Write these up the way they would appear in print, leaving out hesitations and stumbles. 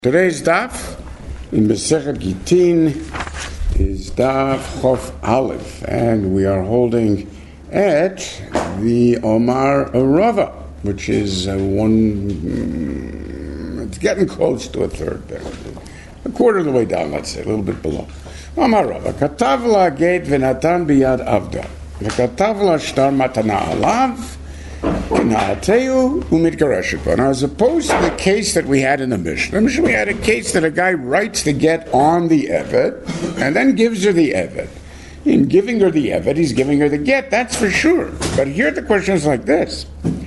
Today's daf in Masechet Gittin is daf Chof Aleph, and we are holding at the Omar Rava, which is it's getting close to a third there. A quarter of the way down, let's say, a little bit below. Omar Rava, Katav la gate v'natan biyad avda, v'katav la shtar matana alav, now, as opposed to the case that we had in the Mishnah, we had a case that a guy writes the get on the Eved and then gives her the Eved. In giving her the Eved, he's giving her the get, that's for sure. But here the question is like this.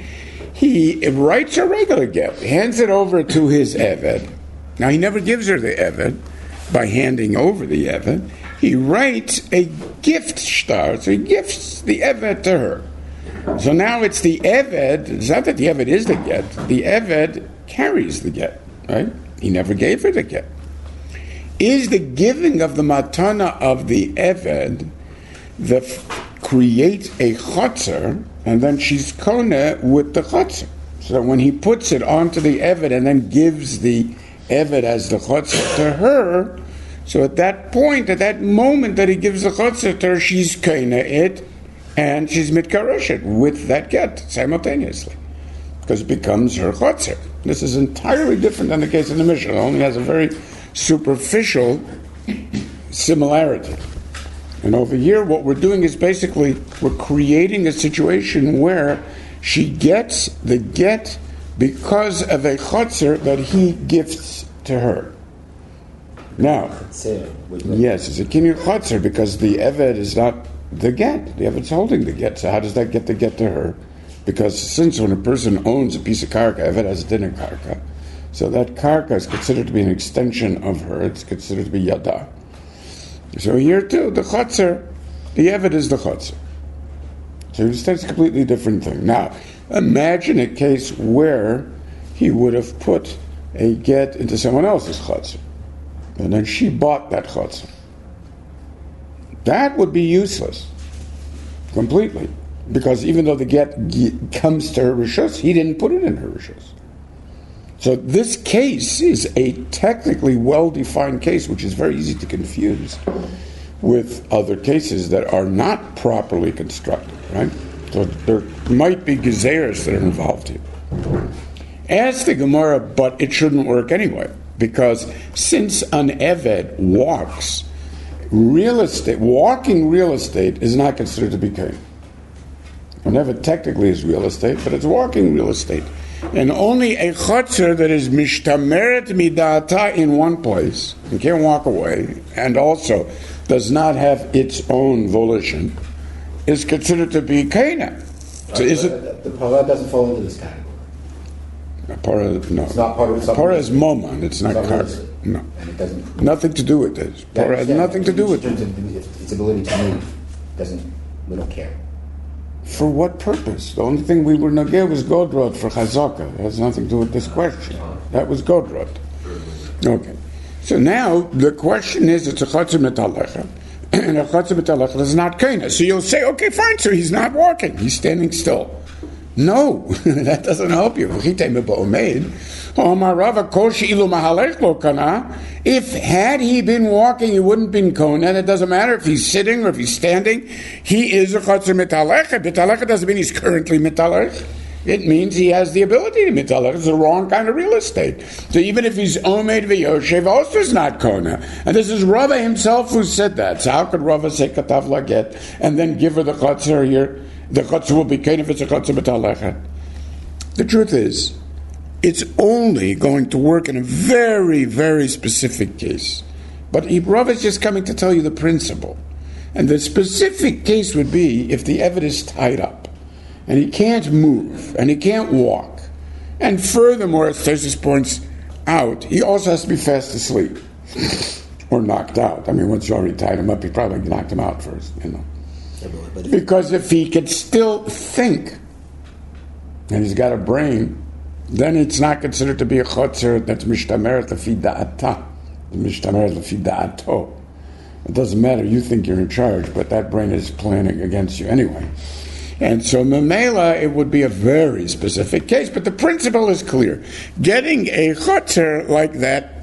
He writes a regular get, hands it over to his Eved. Now, he never gives her the Eved by handing over the Eved. He writes a gift shtar, so he gifts the Eved to her. So now it's the Eved, it's not that the Eved is the get, the Eved carries the get, right? He never gave her the get. Is the giving of the matana of the Eved create a chotzer, and then she's kona with the chotzer. So when he puts it onto the Eved and then gives the Eved as the chotzer to her, so at that point, at that moment that he gives the chotzer to her, she's kona it, and she's mitkareshet with that get simultaneously, because it becomes her chotzer. This is entirely different than the case in the Mishnah. It only has a very superficial similarity. And over here, what we're doing is basically we're creating a situation where she gets the get because of a chotzer that he gifts to her. Now, yes, it's a kinyan chotzer because the Eved is not the get. The Eved's holding the get. So how does that get the get to her? Because since when a person owns a piece of karka, Eved has a dinner karka. So that karka is considered to be an extension of her. It's considered to be yada. So here too, the chotzer, the Eved is the chotzer. So it's a completely different thing. Now, imagine a case where he would have put a get into someone else's chotzer. And then she bought that chotzer. That would be useless, completely, because even though the get comes to her rishus, he didn't put it in her rishus. So this case is a technically well-defined case, which is very easy to confuse with other cases that are not properly constructed, right? So there might be gezeres that are involved here. Ask the Gemara, but it shouldn't work anyway, because since an Eved walks, walking real estate is not considered to be kain. Whenever technically is real estate, but it's walking real estate. And only a chotzer that is mishtameret midata in one place, and can't walk away, and also does not have its own volition, is considered to be kaina. So is it? The parah doesn't fall into this category. Parah, no. It's not part of something. Parah is moman, it's not karka. No. And it doesn't. Nothing to do with this. Parah has nothing to do with it. Its ability to move we don't care. For what purpose? The only thing we were nageh was godrod for chazaka. It has nothing to do with this question. That was godrod. Okay. So now the question is, it's a chotzer metalecha, and a chotzer metalecha is not kaina. So you'll say, okay, fine, so he's not walking. He's standing still. No, that doesn't help you. If had he been walking, he wouldn't been kona. It doesn't matter if he's sitting or if he's standing. He is a chotzer mitalecha. Mitalecha doesn't mean he's currently mitalech. It means he has the ability to mitalech. It's the wrong kind of real estate. So even if he's omed v'yoshev, also is not kona. And this is Rava himself who said that. So how could Rava say katav laget and then give her the chotzer here? The chotzer will be kain if it's a chotzer mitalecha. The truth is, it's only going to work in a very, very specific case. But Rava is just coming to tell you the principle. And the specific case would be if the Eved is tied up, and he can't move, and he can't walk. And furthermore, as Tosfos points out, he also has to be fast asleep. Or knocked out. I mean, once you already tied him up, you probably knocked him out first, Because if he could still think, and he's got a brain, then it's not considered to be a chotzer that's mishtameret lefi da'ata, mishtameret lefi da'ato. It doesn't matter, you think you're in charge, but that brain is planning against you anyway. And so memela, it would be a very specific case, but the principle is clear. Getting a chotzer like that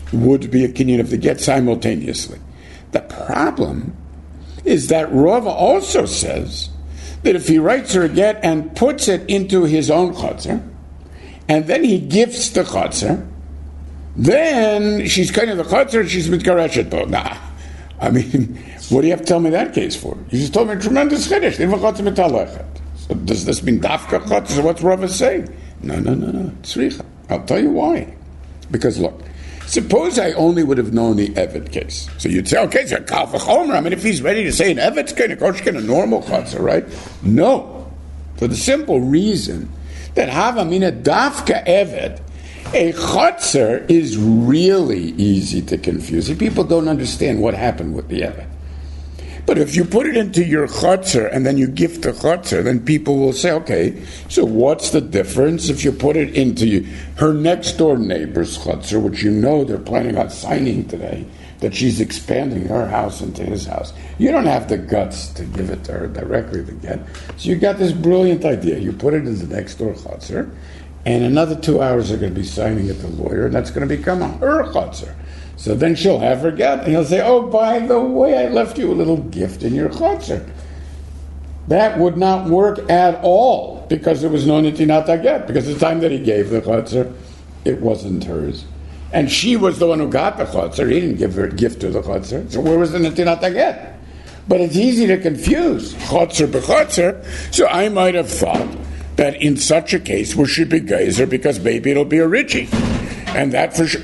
would be a kinyan of the get simultaneously. The problem is that Rava also says that if he writes her a get and puts it into his own chotzer, and then he gifts the chotzer, then she's kind of the chotzer and she's mitgareshet bo. Nah, I mean, what do you have to tell me that case for? You just told me a tremendous chiddush. So does this mean dafka chotzer? What's Rava saying? No. Tzricha. I'll tell you why. Because look, suppose I only would have known the Evet case. So you'd say, okay, so Kal v'chomer. I mean, if he's ready to say an Evet's kind of koshkin, a normal chotzer, right? No. For the simple reason that Havamina Dafka Evet, a chotzer is really easy to confuse. People don't understand what happened with the Evet. But if you put it into your chotzer and then you gift the chotzer, then people will say, okay, so what's the difference if you put it into her next door neighbor's chotzer, which you know they're planning on signing today, that she's expanding her house into his house. You don't have the guts to give it to her directly to get. So you got this brilliant idea. You put it in the next door chotzer, and another 2 hours they're going to be signing it to the lawyer, and that's going to become her chotzer. So then she'll have her get, and he'll say, oh, by the way, I left you a little gift in your chotzer. That would not work at all, because there was no nitinat get, because the time that he gave the chotzer, it wasn't hers. And she was the one who got the chotzer. He didn't give her a gift to the chotzer. So where was the nitinat get? But it's easy to confuse chotzer b'chotzer, so I might have thought that in such a case we should be geyser because maybe it'll be a Richie. And that for sure,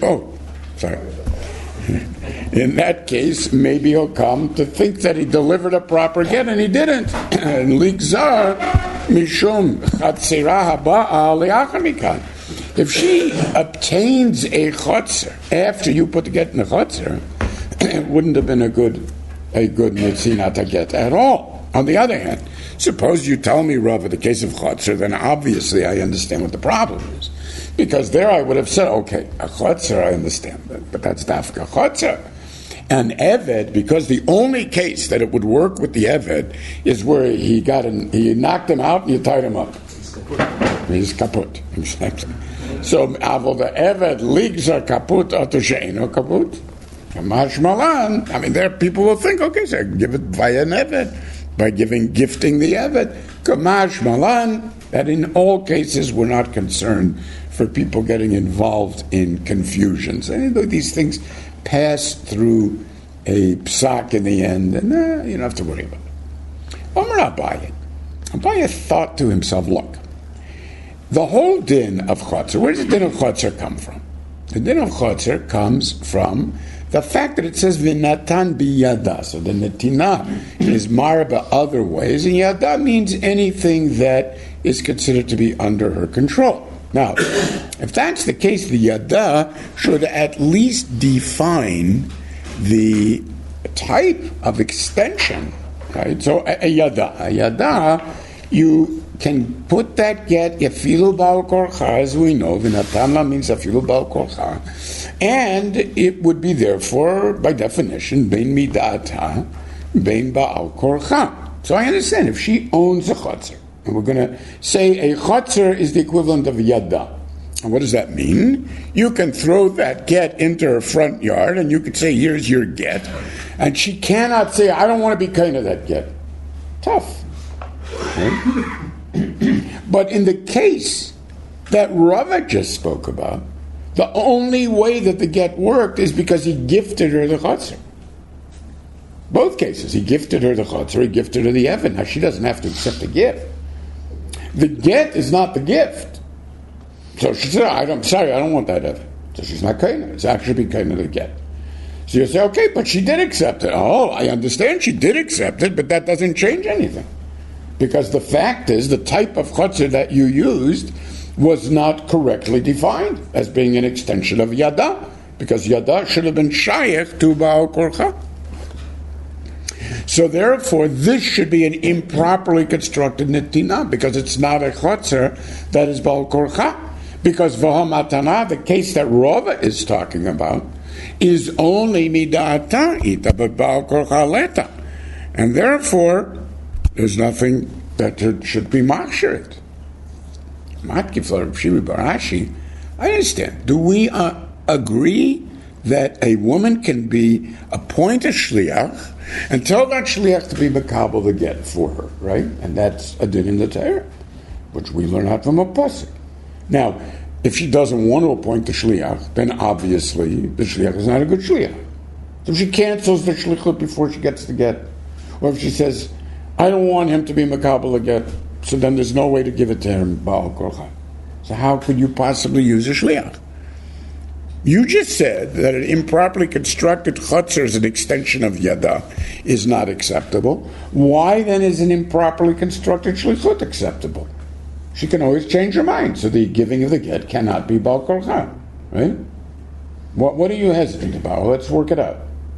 in that case, maybe he'll come to think that he delivered a proper get, and he didn't. And ligzar mishum chatzira haba'a le'achar mikan. If she obtains a chotzer after you put the get in the chotzer, it wouldn't have been a good nitzinat get at all. On the other hand, suppose you tell me, Rav, the case of chotzer, then obviously I understand what the problem is. Because there I would have said, okay, a chotzer I understand, but that's dafka chotzer. An eved, because the only case that it would work with the eved is where he knocked him out and you tied him up. He's kaput. Exactly. So, avol the eved ligzar kaput atu she'eno kaput. Kamash malan. I mean, there people will think, okay, so I give it via an eved, by gifting the eved. Kamash malan. That in all cases we're not concerned for people getting involved in confusions. And these things pass through a psak in the end, and you don't have to worry about it. Omer Abaye thought to himself, look, the whole din of chotzer, where does the din of chotzer come from? The din of chotzer comes from the fact that it says v'natan biyada. So the netina is marba other ways, and yada means anything that is considered to be under her control. Now, if that's the case, the yada should at least define the type of extension, right? So a yada, you can put that get yafilu ba'al korcha, as we know, v'natanla means yafilu ba'al korcha, and it would be therefore, by definition, bein midata, bein ba'al korcha. So I understand if she owns a chotzer, and we're going to say a chotzer is the equivalent of a yada. And what does that mean? You can throw that get into her front yard, and you could say, here's your get. And she cannot say, I don't want to be kind of that get. Tough. Okay? But in the case that Rava just spoke about, the only way that the get worked is because he gifted her the chotzer. Both cases, he gifted her the chotzer, he gifted her the eved. Now she doesn't have to accept the gift. The get is not the gift. So she said, I'm sorry, I don't want that eved. So she's not kind of. It's actually kind of the get. So you say, okay, but she did accept it. Oh, I understand she did accept it, but that doesn't change anything. Because the fact is, the type of chotzer that you used was not correctly defined as being an extension of yada, because yada should have been shayach to ba'al korcha. So therefore, this should be an improperly constructed netina, because it's not a chotzer that is ba'al korcha. Because v'hamatana, the case that Rava is talking about, is only mida'ata ita, but ba'al korcha leta. And therefore, there's nothing that should be machsherit. Matkif Shiri Barashi, I understand. Do we agree that a woman can appoint a shliach and tell that shliach to be makabel the get for her, right? And that's a din in the Torah, which we learn out from a pasuk. Now, if she doesn't want to appoint the shliach, then obviously the shliach is not a good shliach. So if she cancels the shlichut before she gets the get, or if she says, I don't want him to be makabel the get, so then there's no way to give it to him, ba'al korcha. So how could you possibly use a shliach? You just said that an improperly constructed chutzner as an extension of yada is not acceptable. Why then is an improperly constructed shlichut acceptable? She can always change her mind, so the giving of the get cannot be ba'al korcha, right? What are you hesitant about? Let's work it out.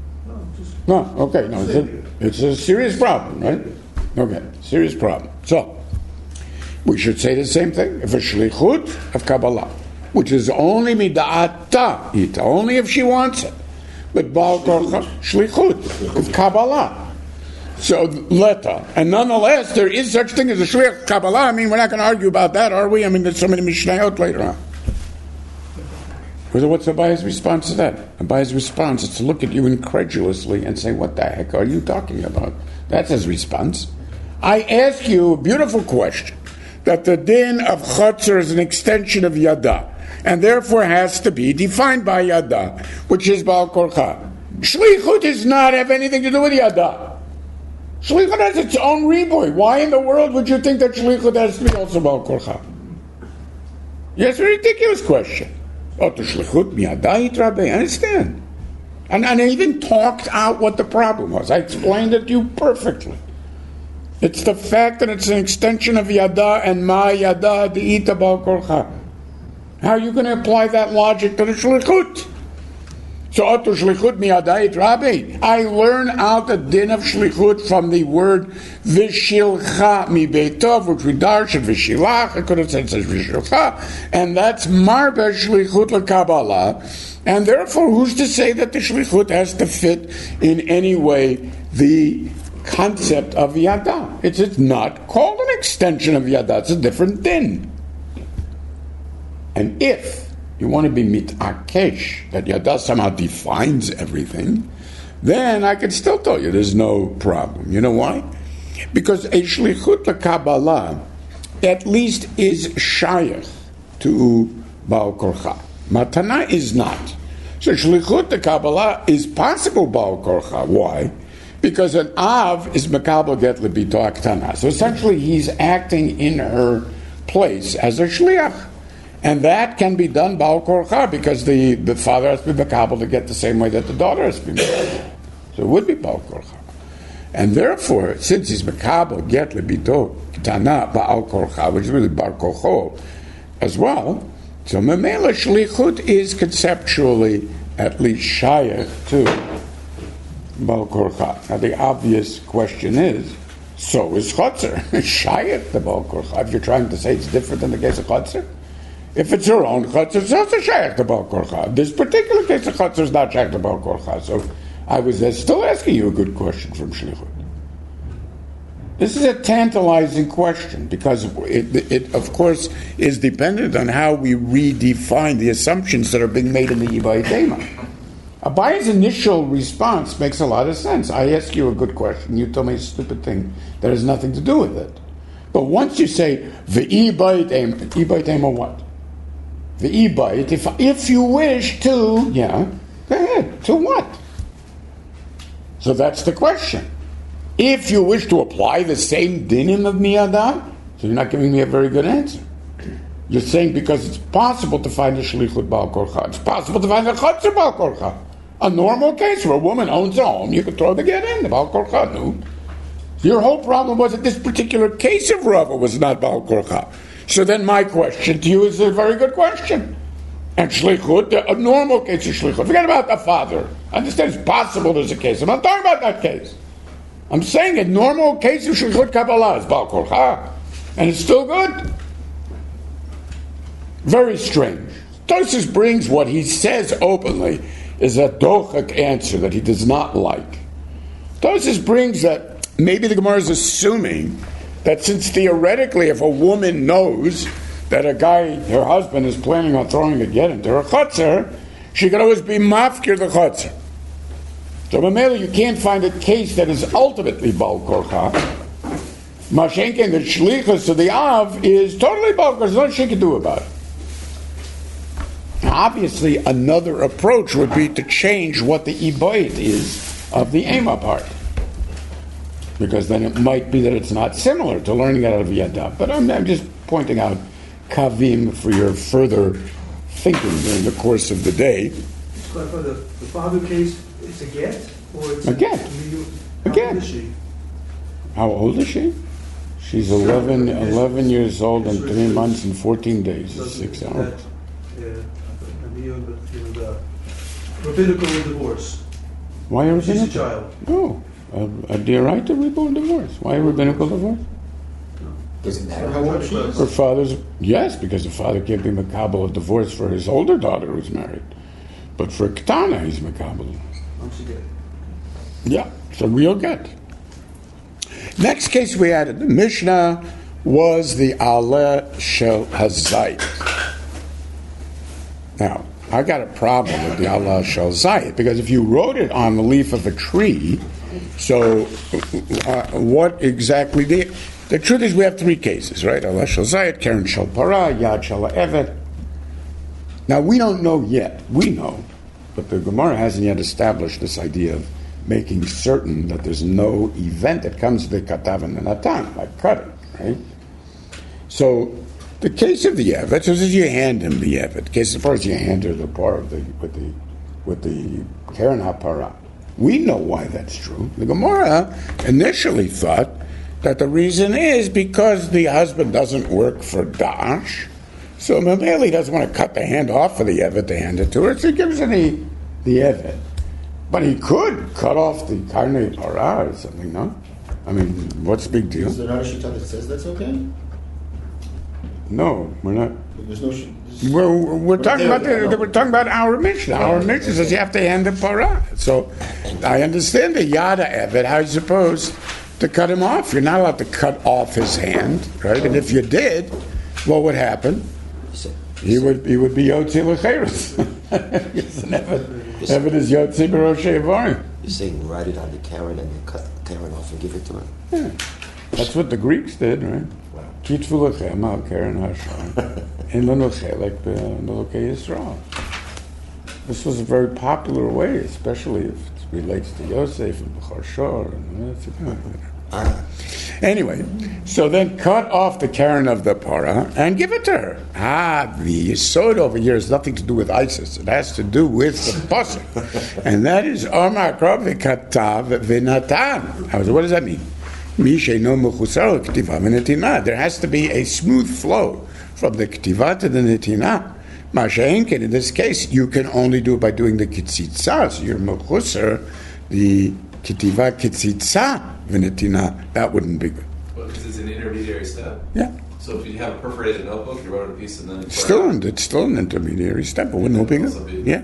It's a serious problem, right? Okay, serious problem. So, we should say the same thing. If a shlichut of Kabbalah, which is only mida'ata ita, only if she wants it, but ba'al korcha shlichut of Kabbalah. So leta, and nonetheless, there is such thing as a shliach Kabbalah. I mean, we're not going to argue about that, are we? I mean, there's so many mishnayot later on. What's Abaya's response to that? Abaya's response is to look at you incredulously and say, what the heck are you talking about? That's his response. I ask you a beautiful question, that the din of chutzner is an extension of yada, and therefore has to be defined by yada, which is ba'al korcha. Shlichut does not have anything to do with yada. Shlichut has its own riboy. Why in the world would you think that shlichut has to be also ba'al korcha? Yes, a ridiculous question. I understand. And I even talked out what the problem was. I explained it to you perfectly. It's the fact that it's an extension of yada, and ma yada de'ita ba'al korcha. How are you going to apply that logic to the shlichut? So otu shlichut miyadait rabbi. I learn out the din of shlichut from the word v'shilcha mi beitov, which we darshan v'shilach. I could have said v'shilcha, and that's marba shlichut l'kabbalah. And therefore, who's to say that the shlichut has to fit in any way the concept of yada? It's not called an extension of yada. It's a different din. And if you want to be mitakesh, that yada somehow defines everything, then I can still tell you there's no problem. You know why? Because a shlichut l'kabbalah at least is shayach to ba'al korcha. Matana is not. So shlichut l'kabbalah is possible ba'al korcha. Why? Because an av is mekabel get lebito aktana. So essentially he's acting in her place as a shliach. And that can be done ba'al korcha, because the father has to be mekabel to get the same way that the daughter has to be mekabel. So it would be ba'al korcha. And therefore, since he's mekabel get lebito aktana ba'al korcha, which is really bar kocho as well, so memela shlichut is conceptually at least shayach to ba'al korcha. Now the obvious question is, so is chutzner shayach to ba'al korcha? If you're trying to say it's different in the case of chutzner, if it's her own chutzner, it's also shayach to ba'al korcha. This particular case of chutzner is not shayach to ba'al korcha. So I was still asking you a good question from shlichut. This is a tantalizing question, because it of course is dependent on how we redefine the assumptions that are being made in the Yibai Tema. Abaya's initial response makes a lot of sense. I ask you a good question, you tell me a stupid thing that has nothing to do with it. But once you say Yibai Tema what? Yibai, if you wish to, yeah, go ahead. To what? So that's the question. If you wish to apply the same dinim of miyada, so you're not giving me a very good answer. You're saying because it's possible to find a shlichut ba'al korcha, it's possible to find a chutzner ba'al korcha. A normal case where a woman owns a home, you could throw the get in, the ba'al korcha, no. Your whole problem was that this particular case of Rava was not ba'al korcha. So then my question to you is a very good question. And shlichut, a normal case of shlichut, forget about the father. I understand it's possible there's a case. I'm not talking about that case. I'm saying a normal case of shlichut Kabbalah is ba'al korcha, and it's still good. Very strange. Tosfos brings what he says openly is a dochak answer that he does not like. Tosfos brings that maybe the Gemara is assuming that since theoretically if a woman knows that a guy, her husband, is planning on throwing a get into her chutzner, she could always be mafkir the chotzer. So Mamela, you can't find a case that is ultimately Bal Korcha. Mashenkin, the shlichus to the Av is totally Bal Korcha. There's nothing she can do about it. Now, obviously, another approach would be to change what the iboit is of the Ema part. Because then it might be that it's not similar to learning it out of Yada. But I'm just pointing out kavim for your further thinking during the course of the day. But for the father case, it's a get? Or it's a get. A get. How old is she? How old is she? She's 11 years old and 3 months and 14 days. 6 hours. The rabbinical divorce. Why a rabbinical? She's a child. No. Do you right to reborn divorce? Why a rabbinical divorce? Does it matter how old she is? Her father's, yes, because the father can't be makabel a divorce for his older daughter who's married. But for Ketana, he's makabel. Yeah, so we'll get. Next case we had in the Mishnah was the Aleh Shel Hazayit. Now, I got a problem with the Aleh Shel Zayit because if you wrote it on the leaf of a tree, so what exactly? The truth is we have 3 cases, right? Aleh Shel Zayit, Keren Shel Para, Yad Shel Evet. Now, we don't know yet. We know, but the Gemara hasn't yet established this idea of making certain that there's no event that comes to the Katav and the Natan, like cutting, right? So, the case of the Evet, so as you hand him the Evet, case as far as you hand her the par of with the Keren HaPara, we know why that's true. The Gemara initially thought that the reason is because the husband doesn't work for Dash, so Mameli doesn't want to cut the hand off of the Evet to hand it to her, so he gives her the Evet. But he could cut off the Karnei Para or something, no? I mean, what's the big deal? Is there not a shita that says that's okay? No, we're not. There's no. We're talking about we're talking about our Mishnah. Our Mishnah says you have to hand the Para. So I understand the Yada Evet. How are you supposed to cut him off? You're not allowed to cut off his hand, right? And if you did, what would happen? He would be Yotzi L'Cheres. Evet is Yotzi B'Roshei Avarim. You're saying write it on the Karen and then cut the Karen off and give it to her? Yeah. That's what the Greeks did, right? Kitvu Lechem al Karen Hashar in Lenochelek B'Elokei Yisrael. This was a very popular way, especially if it relates to Yosef and B'char Shor. Anyway, so then cut off the Karen of the Para and give it to her. The Yisod over here has nothing to do with ISIS. It has to do with the pasuk, and that is Omar Krav v'Katav v'Natan. What does that mean? There has to be a smooth flow from the Ktiva to the Netina. Masha'enken, in this case, you can only do it by doing the Kitzitza. So you're Mechusar, the Kitiva Kitzitza v'Netina. That wouldn't be good. Well, because it's an intermediary step. Yeah. So if you have a perforated notebook, you wrote a piece and then it's still an intermediary step, but wouldn't be good. Yeah.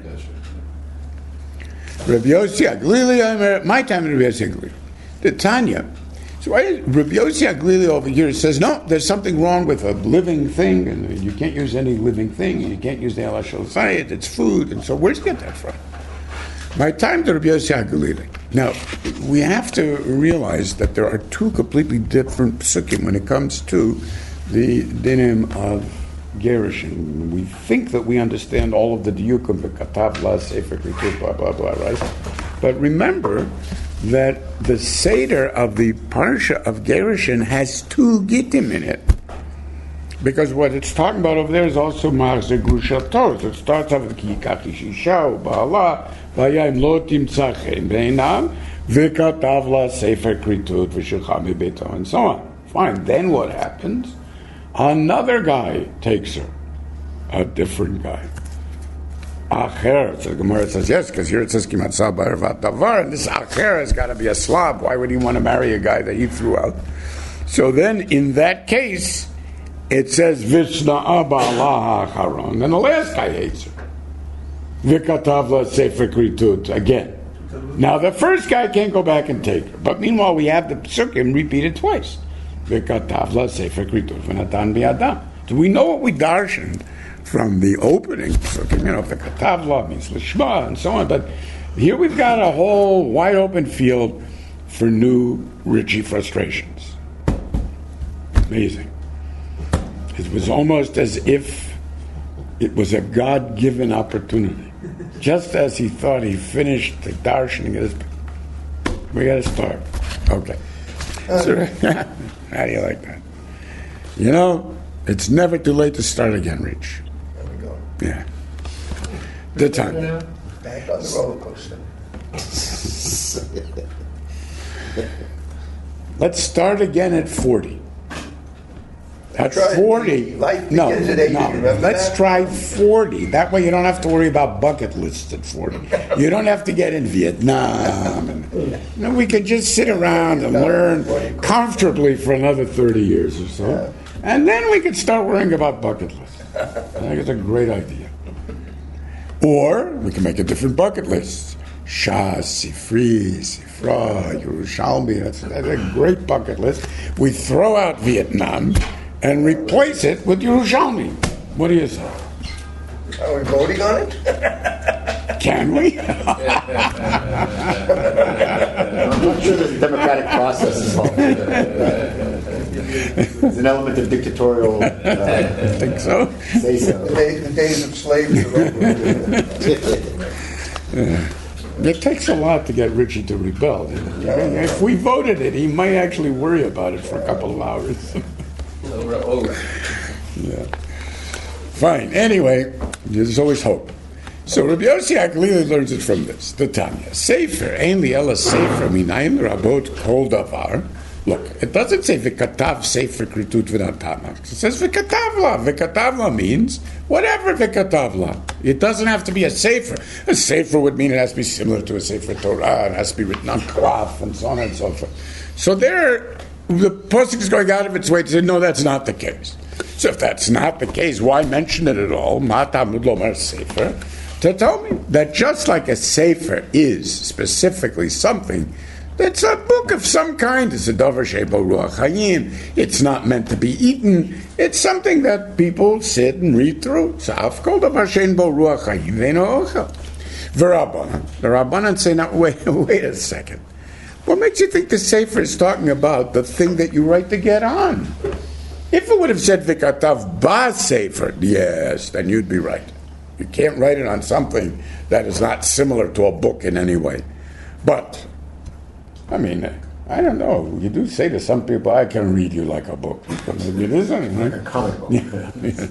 Rabbi Yossi Aglili, my time in Rabbi Yossi Aglili. The Tanya. So Rabbi Yossi Aglili over here says, no, there's something wrong with a living thing, and you can't use any living thing, and you can't use the Aleh Shel Zayit, it's food, and so where'd you get that from? My time to Rabbi Yossi Aglili. Now, we have to realize that there are 2 completely different psukim when it comes to the dinim of Gerushin. We think that we understand all of the diyukim, the katav, la, sefer, kritut, blah, blah, blah, right? But remember that the Seder of the Parsha of Gerushin has 2 gittim in it. Because what it's talking about over there is also Ma'aseh Grushatos. It starts off with Kikach Ishisha, Ba'ala, Vayayim Lo Timtza Chen Beinam, V'katav La Sefer Kritut, V'shilcha Mibeto, and so on. Fine. Then what happens? Another guy takes her. A different guy. Acher. So the Gemara says yes, because here it says Kimat Sabar Vat Davar, and this Acher has got to be a Slav. Why would he want to marry a guy that he threw out? So then, in that case, it says Vishna'a Ba'ala Ha'acharon, and the last guy hates her. V'katav La Sefer Kritut again. Now the first guy can't go back and take her, but meanwhile we have the psukim repeated twice. V'katav La Sefer Kritut v'natan bi'adam. So we know what we darshaned from the opening. So, the Katavla means Lishma and so on. But here we've got a whole wide open field for new Ritchie frustrations. Amazing. It was almost as if it was a God-given opportunity. Just as he thought he finished the darshaning of this, we got to start. Okay. So, how do you like that? It's never too late to start again, Rich. There we go. Yeah. The time. Back on the roller coaster. Let's start again at 40. At Try 40. life No, begins at 80, remember let's that? try 40. That way you don't have to worry about bucket lists at 40. You don't have to get in Vietnam. We could just sit around and learn comfortably for another 30 years or so. And then we could start worrying about bucket lists. I think it's a great idea. Or we can make a different bucket list. Shas, Sifri, Sifra, Yerushalmi. That's a great bucket list. We throw out Vietnam and replace it with Yerushalmi. What do you say? Are we voting on it? Can we? I'm not sure there's a democratic process involved. There's an element of dictatorial. I think so. Say so. The days of slaves are over. It takes a lot to get Richie to rebel. If we voted it, he might actually worry about it for a couple of hours. Yeah. Fine. Anyway, there's always hope. So Rabbi Yossi Aglili learns it from this. The Tanya. Sefer, ein li ela sefer minayin rabot kol davar. Look, it doesn't say v'katav sefer kritut v'natama. It says v'katavla. V'katavla means whatever v'katavla. It doesn't have to be a sefer. A sefer would mean it has to be similar to a sefer Torah. It has to be written on cloth and so on and so forth. So there, the pasuk is going out of its way to say, no, that's not the case. So if that's not the case, why mention it at all? Matamud lomar sefer. To tell me that just like a sefer is specifically something that's a book of some kind, it's a davar shebo ruach hayim, it's not meant to be eaten, it's something that people sit and read through. So af kol davar shein bo ruach hayim ve'eno ochel. The Rabbanan say, now wait a second. What makes you think the sefer is talking about the thing that you write to get on? If it would have said v'katav ba sefer, yes, then you'd be right. You can't write it on something that is not similar to a book in any way. But, I mean, I don't know. You do say to some people, I can read you like a book. It isn't, right? A comic book. Yeah.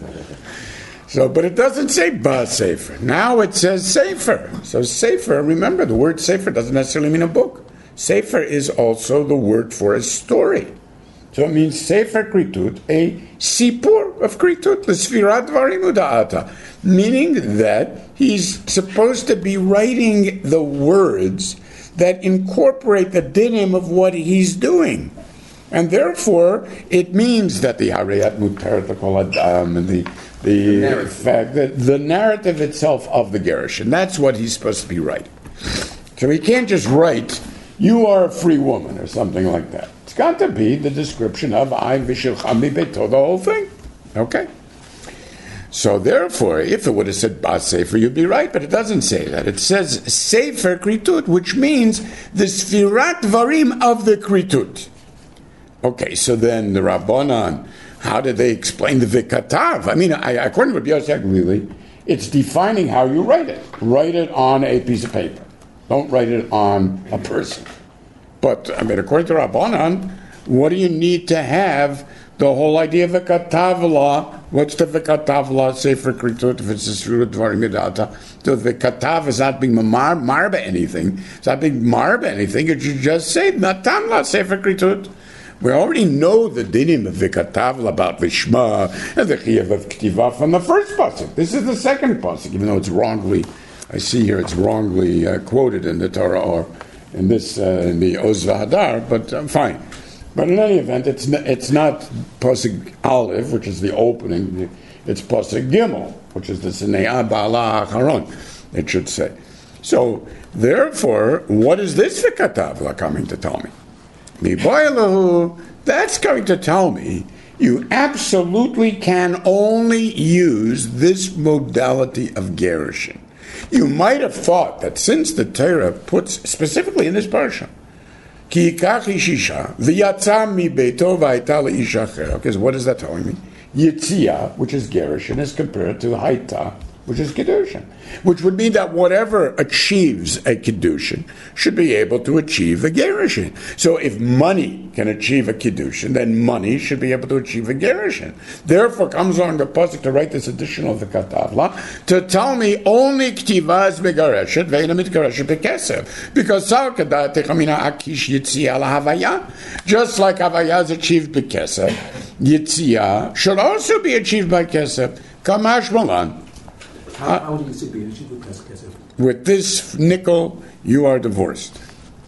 So, but it doesn't say ba sefer. Now it says sefer. So sefer, remember, the word sefer doesn't necessarily mean a book. Sefer is also the word for a story. So it means Sefer Kritut, a sipur of Kritut, l'sfirat dvarim uda'ata, meaning that he's supposed to be writing the words that incorporate the dinim of what he's doing. And therefore, it means that the Harayat Muteret Kol Adam and the fact that the narrative itself of the Gerushin, that's what he's supposed to be writing. So he can't just write, you are a free woman, or something like that. It's got to be the description of I v'shilcham beto, the whole thing. Okay? So therefore, if it would have said Bas Sefer, you'd be right, but it doesn't say that. It says Sefer Kritut, which means the Sfirat Varim of the Kritut. Okay, so then the Rabbanan, how did they explain the Vikatav? I mean, according to Rabbi Yossi Aglili, it's defining how you write it. Write it on a piece of paper. Don't write it on a person. But, I mean, according to Rabbanan, what do you need to have the whole idea of Vikatavla? What's the Vikatavla, Sefer Kritut, if it's a Sfirat Dvarim Yidata? The Vikatav is not being marba anything. It's not being marba anything. It should just say, Natamla, Sefer Kritut. We already know the dinim of Vikatavla about Vishma and the Chiyuv of Ktiva from the first pasuk. This is the second pasuk, even though it's wrongly, I see here it's wrongly quoted in the Torah or in this in the Oz V'Hadar, but fine. But in any event, it's not pasuk Aleph, which is the opening. It's pasuk Gimel, which is the Sineah Ba'ala Acharon, it should say. So therefore, what is this Vikatavla coming to tell me? That's going to tell me You absolutely can only use this modality of gerushin. You might have thought that since the Torah puts specifically in this parsha, Ki yikach isha v'yatza mi beito v'ayta leisha acher. Okay, so what is that telling me? Yitzia, which is gerushin, is compared to hayta, which is kedushin, which would mean that whatever achieves a kedushin should be able to achieve a gerushin. So if money can achieve a kedushin, then money should be able to achieve a gerushin. Therefore comes along the pasuk to write this additional v'katavla to tell me only ktiva is megareshet ve'ena mitgareshet bekesef, because sal kadat techamina akish yitzia lahavaya, just like havaya is achieved bekesef, yitzia should also be achieved by kesef. Kamash malan. How do you see being achieved with kesef? With this nickel, you are divorced.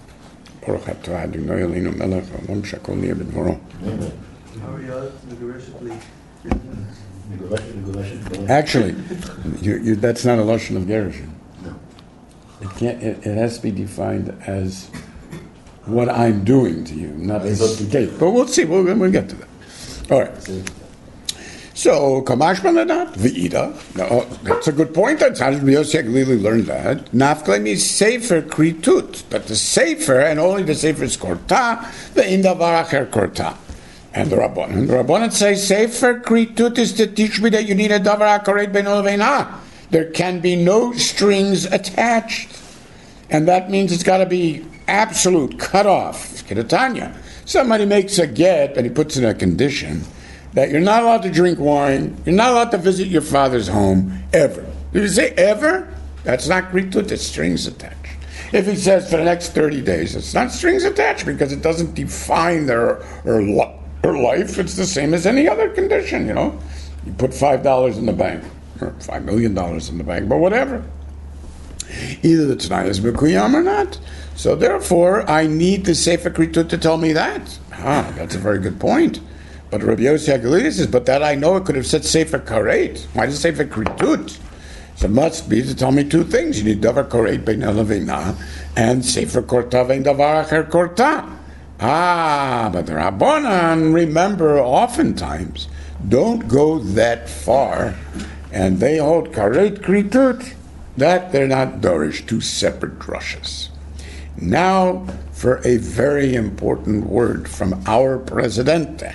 Actually, that's not a lashon of gerushin. It has to be defined as what I'm doing to you, not as the gate. But we'll see. We'll get to that. All right. So, Kamash Baladat, V'ida. That's a good point. That's how Yosef Glili learned that. Nafklei means Sefer Kritut. But the Sefer, and only the Sefer is Korta, the Indavar Acher Korta. And the Rabbanan say Sefer Kritut is to teach me that you need a Davar Akaret Ben Olveina. There can be no strings attached. And that means it's got to be absolute, cut off. Kedatanya. Somebody makes a get, and he puts in a condition that you're not allowed to drink wine, you're not allowed to visit your father's home, ever. Did he say ever? That's not kritut, it's strings attached. If he says for the next 30 days, it's not strings attached because it doesn't define her life. It's the same as any other condition, you know. You put $5 in the bank, or $5 million in the bank, but whatever. Either the Tanai is Mekuyam or not. So therefore, I need the Sefer Kritut to tell me that. That's a very good point. But Rabbi Yossi HaGalili says, but that I know it could have said Sefer Karet. Why does it say Sefer Kritut? So it must be to tell me two things. You need Davar Karet Bein Elavina and Sefer Korta Vein Davar Acher Korta. But the Rabbanan, remember, oftentimes don't go that far, and they hold Karet Kritut, that they're not Dorish, two separate drushes. Now for a very important word from our Presidente.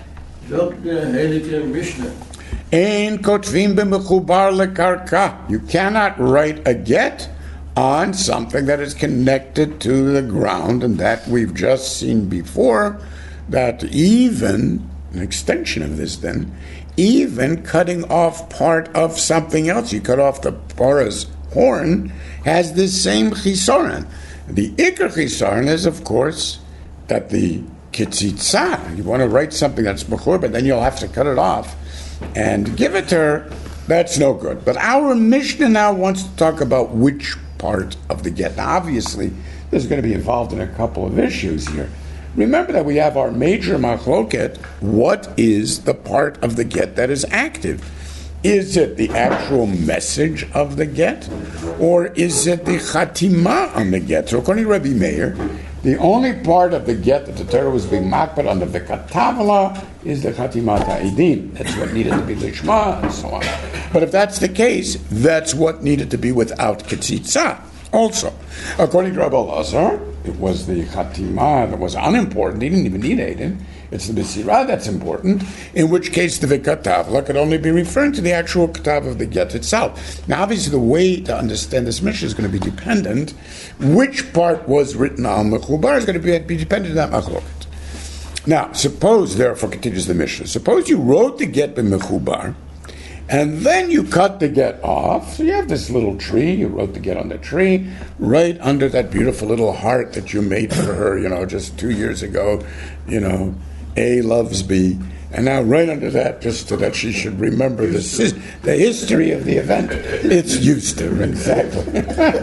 Ein kotvim b'mechubar lekarka. You cannot write a get on something that is connected to the ground, and that we've just seen before, that even, an extension of this then, even cutting off part of something else, you cut off the para's horn, has this same chisoran. The ikar chisoran is, of course, that the kitzitza, you want to write something that's bechor, but then you'll have to cut it off and give it to her. That's no good. But our Mishnah now wants to talk about which part of the get. Now, obviously, this is going to be involved in a couple of issues here. Remember that we have our major machloket. What is the part of the get that is active? Is it the actual message of the get, or is it the chatima on the get? So according to Rabbi Meir, the only part of the get that the Torah was being makbid under the katavla is the chatimat ha'edim. That's what needed to be lishma and so on. But if that's the case, that's what needed to be without ketzitza. Also, according to Rabbi Elazar, it was the chatima that was unimportant. He didn't even need Eidin. It's the Besirah that's important, in which case the Vikatavla could only be referring to the actual Katav of the get itself. Now, obviously, the way to understand this Mishnah is going to be dependent. Which part was written on the Chubar is going to be dependent on that Machloket. Now, suppose, therefore, continues the Mishnah, suppose you wrote the get by Mechubar, and then you cut the get off. So you have this little tree, you wrote the get on the tree, right under that beautiful little heart that you made for her, just 2 years ago, A loves B, and now right under that, just so that she should remember the history of the event. It's used to, exactly.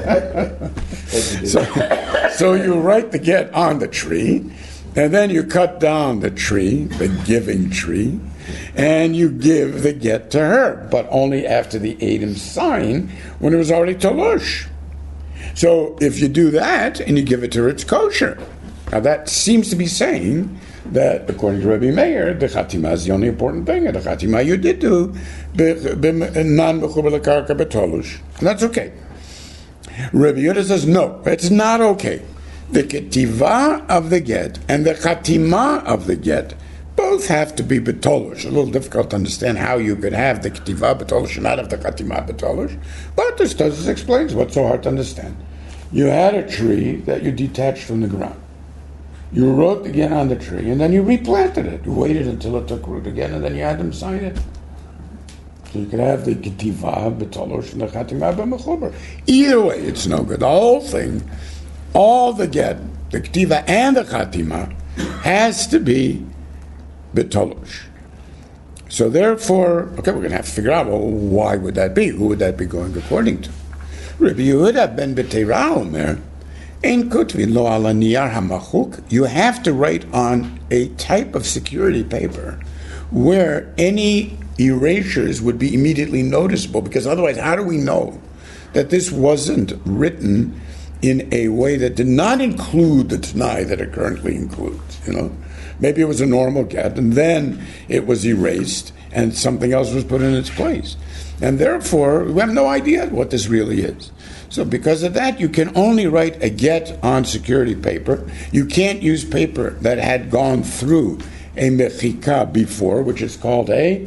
So you write the get on the tree, and then you cut down the tree, the giving tree, and you give the get to her, but only after the Edom sign, when it was already Talush. So if you do that, and you give it to her, it's kosher. Now that seems to be saying that, according to Rabbi Meir, the chatima is the only important thing, and the chatima you did do, non-mechuber l'karka betolush. And that's okay. Rabbi Yehuda says, no, it's not okay. The ketiva of the get and the chatima of the get both have to be betolush. A little difficult to understand how you could have the ketiva betolush and not have the chatima betolush, but this Tosfos explains what's so hard to understand. You had a tree that you detached from the ground. You wrote again on the tree, and then you replanted it. You waited until it took root again, and then you had them sign it. So you could have the ketiva betolosh and the chatima b'mechuber. Either way, it's no good. The whole thing, all the get, the ketiva and the chatima, has to be betolosh. So therefore, okay, we're going to have to figure out, well, why would that be? Who would that be going according to? Rabbi Yehuda ben Beteira Omer, Ein kotvin lo ala niyar hamachuk. You have to write on a type of security paper where any erasures would be immediately noticeable, because otherwise how do we know that this wasn't written in a way that did not include the Tanai that it currently includes? Maybe it was a normal get and then it was erased and something else was put in its place, and therefore we have no idea what this really is. So because of that, you can only write a get on security paper. You can't use paper that had gone through a mechika before, which is called a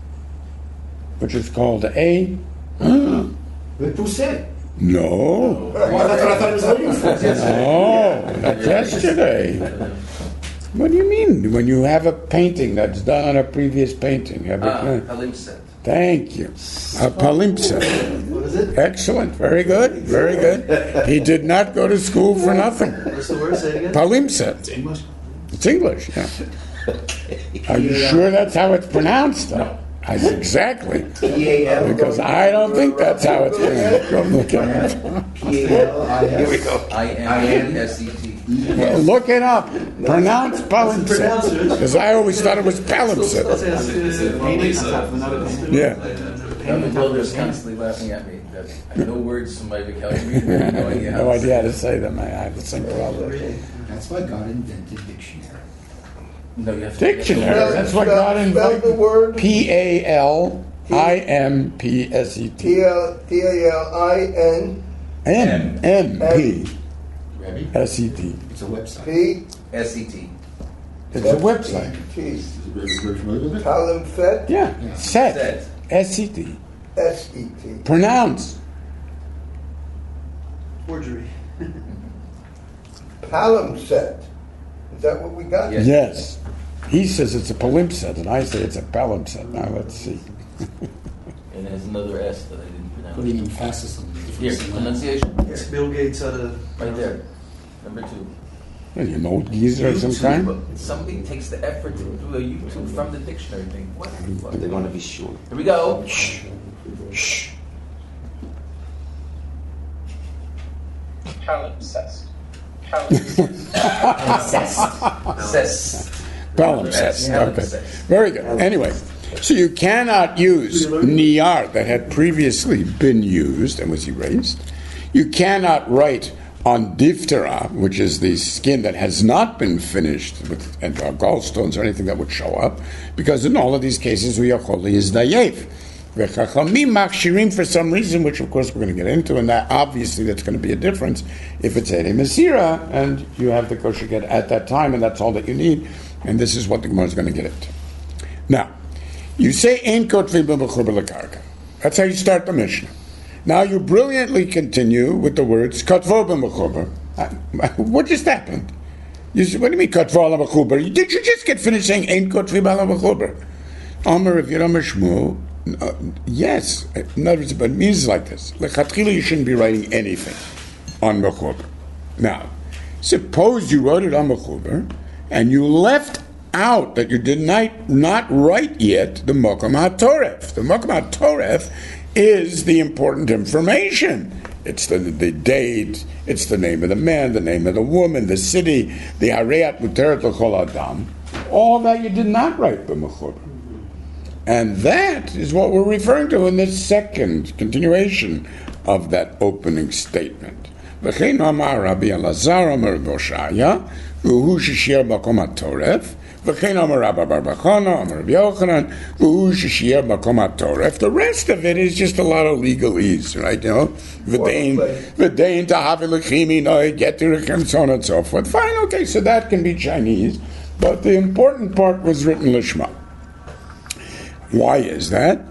Repoussé. No. Well, that's what I thought it was waiting for. Oh, not yesterday. What do you mean? When you have a painting that's done on a previous painting. Palimpsest. Thank you. A palimpsest. What is it? Excellent. Very good. Very good. He did not go to school for nothing. What's the word? Say it again. Palimpsest. English. It's English, yeah. Are you sure that's how it's pronounced, though? Exactly. P-A-L. Because I don't think that's how it's pronounced. Go look at it. P-A-L-I-S. I-N-E-S-E-T. Well, look it up. Pronounce palimpsest. Because I always thought it was palimpsest. Yeah. The builder's constantly laughing at me. I know words from my vocabulary. I have no idea No idea how to say them. I have the same problem. That's why God invented dictionary. No, you have to. Dictionary. That's what God Spell the invented. word Palimpsest. P-A-L-I-N Rabbi, M-P-S-E-T. it's a website. S-E-T. It's a website. P-T. Very familiar with it? Palimpsest. Yeah. Set. Set. S-E-T. S-E-T. Pronounce. Forgery. Palimpsest. Is that what we got? Yes. Yes. He says it's a palimpsest, and I say it's a palimpsest. Now let's see. And there's another S that I didn't pronounce. Putting emphasis on the Here, difference. pronunciation. It's Bill Gates out of Right there. Number 2. Are you an old geezer of some kind? Somebody takes the effort to do a YouTube from the dictionary thing. What the fuck? They want to be sure. Here we go. Shh. Palimpsest. Cess. Palimpsest. Yeah, Okay. palimpsest. Very good. Anyway, so you cannot use niyar that had previously been used and was erased. You cannot write on diphthera, which is the skin that has not been finished with gallstones or anything that would show up, because in all of these cases, uyacholi is dayev. V'chachamim machshirim for some reason, which of course we're going to get into, and that obviously that's going to be a difference if it's Ere Mesira, and you have the kosher get at that time, and that's all that you need, and this is what the Gemara is going to get into. Now, you say Ein Kotvi B'Mechuber L'Karka. That's how you start the Mishnah. Now you brilliantly continue with the words Kotvo B'Mechuber. What just happened? You said, what do you mean Kotvo L'Mechuber? Did you just get finished saying Ein Kotvi B'Mechuber? Amar Rav Yeram Shmuel. Yes, in other words, but it means like this. Lechatchila, you shouldn't be writing anything on Mechuber. Now, suppose you wrote it on Mechuber, and you left out that you did not write yet the Mokom HaToref. The Mokom HaToref is the important information. It's the date, it's the name of the man, the name of the woman, the city, the Hareat Muteret L'Chol Adam. All that you did not write the Mechuber. And that is what we're referring to in this second continuation of that opening statement. וכן אמר רבי אלעזר אמר בהושעיה, והוא ששיער מקום הטורף, וכן אמר רבא בר בר חנא, אמר רבי יוחנן, והוא ששיער מקום הטורף. The rest of it is just a lot of legalese, right? You know, v'dein tahavi l'chimi noi getirich and so on and so forth. Fine, okay, so that can be Chinese, but the important part was written Lishma. Why is that?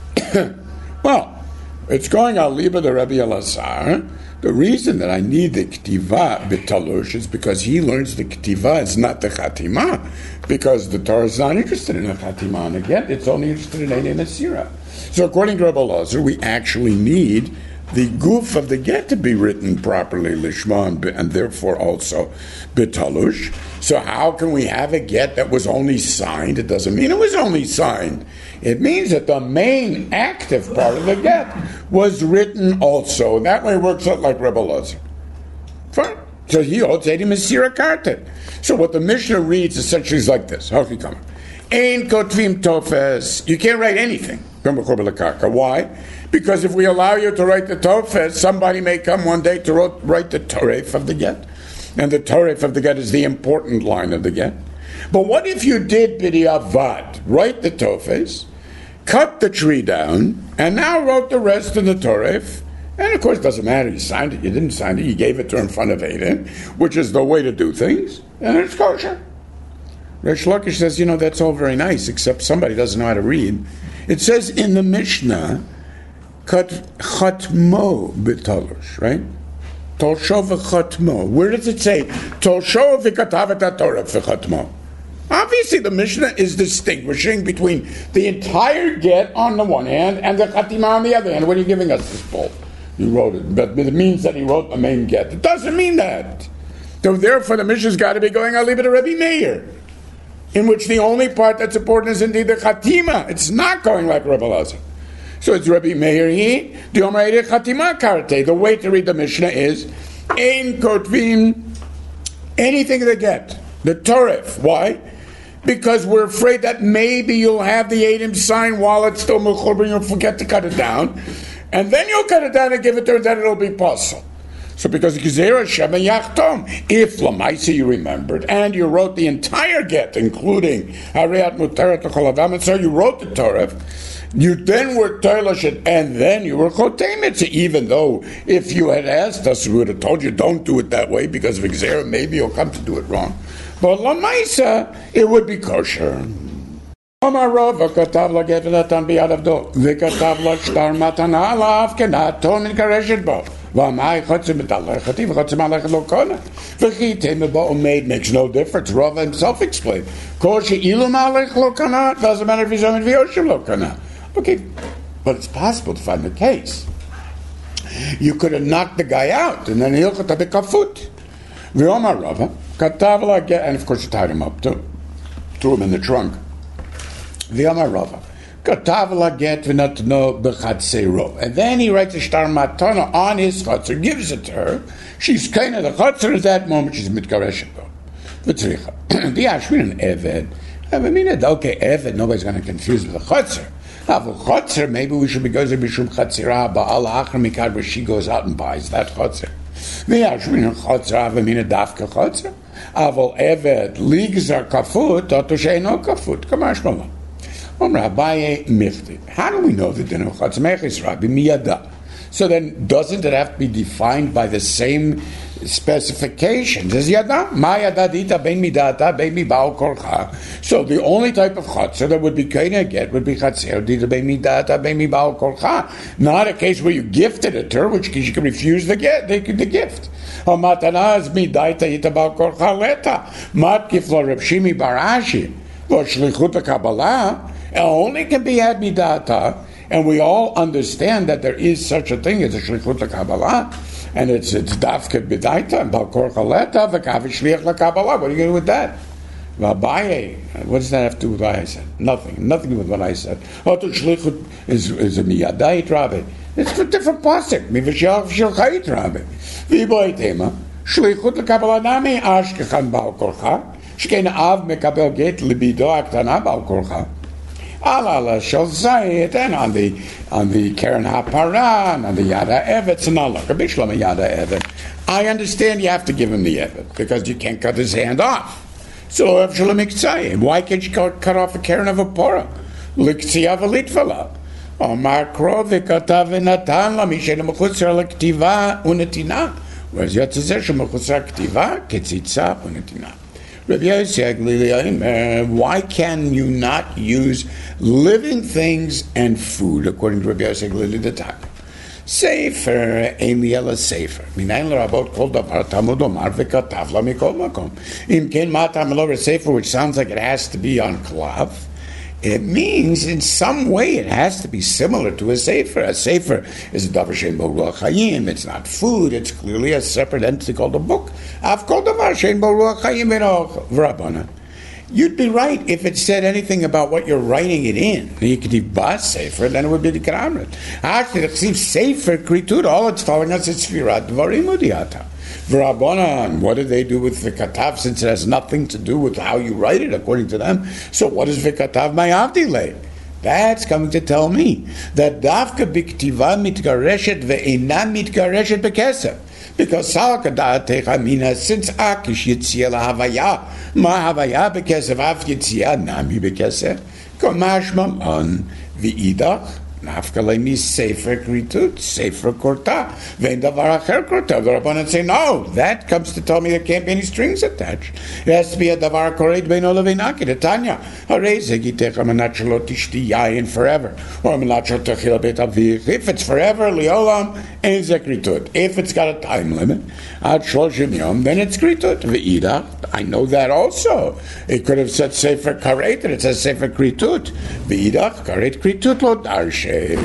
Well, it's going al liba the Rebbe Elazar. The reason that I need the K'tiva b'talush is because he learns the K'tiva is not the Chatima, because the Torah is not interested in the Chatima and again, it's only interested in Einei Mesira. So according to Rebbe Elazar, we actually need the goof of the get to be written properly, Lishma, and therefore also b'talush. So how can we have a get that was only signed? It doesn't mean it was only signed. It means that the main active part of the get was written also. That way it works out like Rebbe Elazar. Fine. So he holds Eidi Mesira Kartet. So what the Mishnah reads essentially is like this. Ein kotvim tofes. You can't write anything. Why? Because if we allow you to write the tofes, somebody may come one day to write the toref of the get. And the toref of the get is the important line of the get. But what if you did b'diavad, write the tofes, cut the tree down, and now wrote the rest of the toref? And of course, it doesn't matter. You signed it, you didn't sign it, you gave it to in front of Aiden, which is the way to do things, and it's kosher. Reish Lakish says, that's all very nice, except somebody doesn't know how to read. It says in the Mishnah, kat chatmo b'talush, right? Tolsho v'chatmo. Where does it say? Tolsho v'katav et Torah v'chatmo. Obviously, the Mishnah is distinguishing between the entire get on the one hand and the Chatima on the other hand. What are you giving us this bull? You wrote it, but it means that he wrote the main get. It doesn't mean that. So therefore, the Mishnah's got to be going, I'll leave it to Rebbe Meir, in which the only part that's important is indeed the Chatima. It's not going like Rebbe Elazar. So it's Rebbe Meir he, the Omerei Chatima Karte. The way to read the Mishnah is, Ein Kotvim, anything they get. The Toref. Why? Because we're afraid that maybe you'll have the Eidim sign while it's still Mechuber, you'll forget to cut it down, and then you'll cut it down and give it to her, then it'll be possible. So because Gezerah Shema Yachtom, if Lamaisa you remembered, and you wrote the entire get, including Hariyat Muteret L'Cholavam, so you wrote the Torah, you then were Toilashit, and then you were Chotemet. So even though if you had asked us, we would have told you don't do it that way, because of Gezerah, maybe you'll come to do it wrong. But Lamaisa, it would be kosher. Omar Rava katav la get v'natan biyad avdo v'katav la shtar matana alav kenato min kareshet bo v'amai chotzim b'talechati v'chotzim alechet lo kona v'chi teme bo umeid makes no difference. Rava himself explained. Kol she'ilu ma'alech lo kana, doesn't matter if he's on v'yoshim lo kana. Okay, but it's possible to find the case. You could have knocked the guy out and then he'll katav b'kafut. V'omar Rava katav la get, and of course you tied him up too. Threw him in the trunk. V'yamar Rava, katav la get v'natno b'chatzero, and then he writes a shtar matana on his chatzer, gives it to her. She's kind of the chatzer at that moment. She's mitkareshet bo. V'tzricha the Ashwin and Eved. I mean, okay, Eved. Nobody's going to confuse with the chatzer. Now, chatzer, maybe we should be going to b'shum chatzira ba'al achar mikad, where she goes out and buys that chatzer. The Ashwin and chatzer avamina dafka chatzer. Aval Eved ligzar kafut oto sheino kafut. Kamash malam. How do we know the din of chatzmechis, Rabbi Miyada? So then, doesn't it have to be defined by the same specifications as yada? Ma yada dita bein midata bein mibal korcha. So the only type of chatzah that would be kaina get would be chatzah dita bein midata bein mibal korcha. Not a case where you gifted it to her, which she can refuse the gift. Hamatana is midaita ita bal korcha leta. Mat kifla Reb Shimi Barashi. V'shlichut Kabbalah only can be had midata, and we all understand that there is such a thing as a shlichut Kabbalah, and it's dafke b'daita and bal korcha leta v'kavi shliach LaKabbalah. What are you going to do with that? V'abaye, what does that have to do with what I said? Nothing to do with what I said. Oto shlichut is a miyadait rabbi. It's a different pasuk. Miv'shal shilchait rabbi. V'boy tema shlichut LaKabbalah nami ashkechan bal korcha. Shkein av mekabel get libido aktana bal korcha. Alala shall say it, and on the Karen HaParan, on the Yada Evet, and Allah, Rabbi Shlomo Yada Evet. I understand you have to give him the Evet because you can't cut his hand off. So why can't you cut off a Karen of a Porah? Liktsiya v'litvala. Omar Krov v'katav v'natan la mishen mechutzar l'ktiva unetina. Whereas Yatzazer shemechutzar ktiva ketzitza unetina. Rabbi Yossi Aglili, why can you not use living things and food according to Rabbi Yossi Aglili the time? Sefer ein li ela sefer. Minayin l'rabot kol davar tamud omar v'katav la mikol makom. Im ken matam l'over sefer, which sounds like it has to be on cloth. It means in some way it has to be similar to a sefer. A sefer is a davar shein bo ruach hayim. It's not food. It's clearly a separate entity called a book. Av kol davar shein bo ruach hayim v'rabbanan. You'd be right if it said anything about what you're writing it in. You could have bas sefer, then it would be the Kramrit. Actually, it seems sefer kritud. All it's telling us is sfirat dvarim udiyata. V'rabbanan, what did they do with the katav since it has nothing to do with how you write it according to them? So what is v'katav mayavdile? That's coming to tell me that dafka b'ktiva mitgareshet ve'ena mitgareshet b'kesef. Because since Akish Yitzia Havaya, Ma Havaya Bekesef Av Yitzia Nami Bekesef, Komash Mamon V'idach, Nafkalemi Sefer Kritut, Sefer Korta, Vendavar Acher Korta. The Rabbanan say, no, that comes to tell me there can't be any strings attached. It has to be a Davar Koret Bein Olavinaki, the Tanya. Harei Zegitecha Menat Shalot Tishti Yayin forever. Or Menat Shalot Techil Bet Avich. If it's forever, Liolam, Ein Zekritut. If it's got a time limit, Ad Shloshim Yom, then it's Kritut. V'idach, I know that also. It could have said Sefer Karet, and it says Sefer Kritut. V'idach, Karet Kritut Lo Darshe. What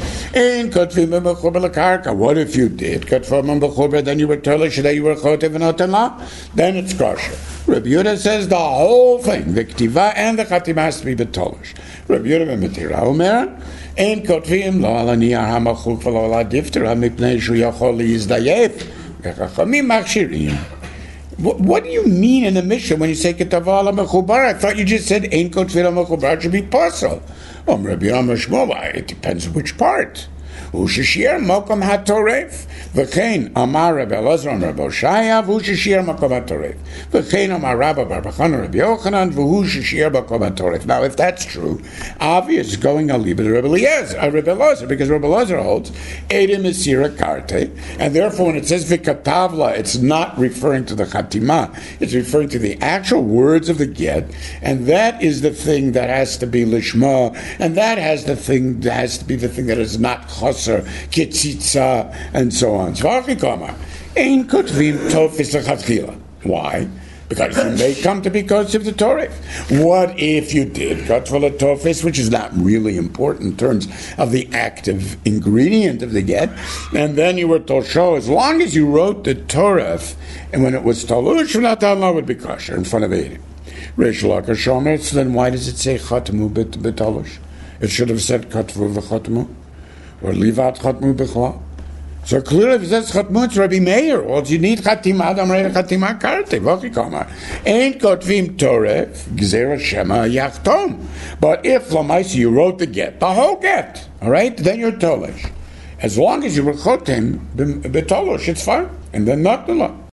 if you did? Then you were Tolish, then you were Chotev and Otala. Then it's kosher. Rabbi Yehuda says the whole thing, the Ktiva and the Chatima has to be betolish. Rabbi Yehuda B'Metira Omer, Ein Kotvim Lo Ala Niyar HaMachuk V'Lo Ala Difter HaMipnei Shu Yachol Yizdayef V'Chachamim Machshirim. What do you mean in the Mishnah when you say Ketava Ala Mechubar? I thought you just said Ein Kotvim Ala Mechubar should be possible. Rabbi Yama Shmuel, it depends which part. Ushishir Mokom HaToref. V'chein Amar Rabbi Elazar and Rabbi Oshaya. V'ushishir Mokom HaToref. V'chein Amar Rabbi Bar Bachana Rabbi Yochanan. V'ushishir Mokom HaToref. Now, if that's true, obvious going on Liber Rabbi Elazar, because Rabbi Elazar holds Edem Esira Karte, and therefore when it says V'katavla, it's not referring to the Chatima. It's referring to the actual words of the get, and that is the thing that has to be Lishma, and that has to be the thing that is not Chos, Kitzitza, and so on. Ein kotvim tofis lechatchila. Why? Because you may come to be kotziv the Torah. What if you did kotva tofis, which is not really important in terms of the active ingredient of the get, and then you were tosho, as long as you wrote the Torah, and when it was tolush, Allah would be kosher in front of Eidim. Reish Lakish Omer, so then why does it say chatmu betolush? It should have said kotvu v'chatmu. Or livat chatmu b'chla. So clearly, if it says chatmu, it's Rabbi Meir. All you need chatima, adam reina chatima karte. V'chikama. Ain't kotvim toref, gzera shema yachtom. But if lamaisi you wrote the get, the whole get, all right, then you're tolish. As long as you were chotim betolosh, it's fine. And then not the law.